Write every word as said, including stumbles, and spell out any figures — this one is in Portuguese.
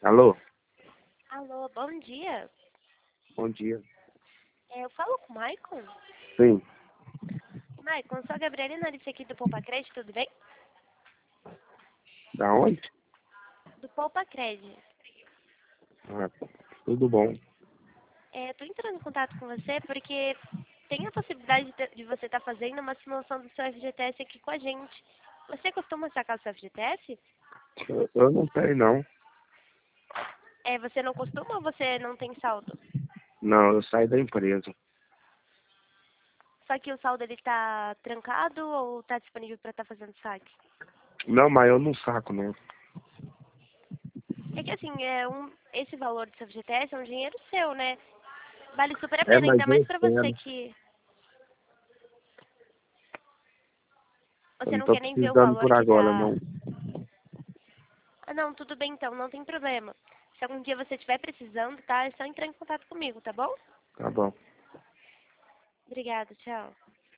Alô? Alô, bom dia. Bom dia. É, eu falo com o Maicon? Sim. Maicon, eu sou a Gabriela Narice aqui do Poupa Crédito, tudo bem? Da onde? Do Poupa Crédito. Ah, tudo bom. É, eu tô entrando em contato com você porque tem a possibilidade de, de você estar fazendo uma simulação do seu F G T S aqui com a gente. Você costuma sacar o seu F G T S? Eu, eu não tenho, não. É, você não costuma ou você não tem saldo? Não, eu saí da empresa. Só que o saldo ele tá trancado ou tá disponível para estar fazendo saque? Não, mas eu não saco, não. É que assim, é um, esse valor do seu F G T S é um dinheiro seu, né? Vale super a É, pena, mas ainda mais eu pra você quero. que Eu você não não tô quer nem ver o precisando valor por que agora, tá. não. Ah, não, tudo bem então, não tem problema. Se algum dia você estiver precisando, tá? É só entrar em contato comigo, tá bom? Tá bom. Obrigada, tchau.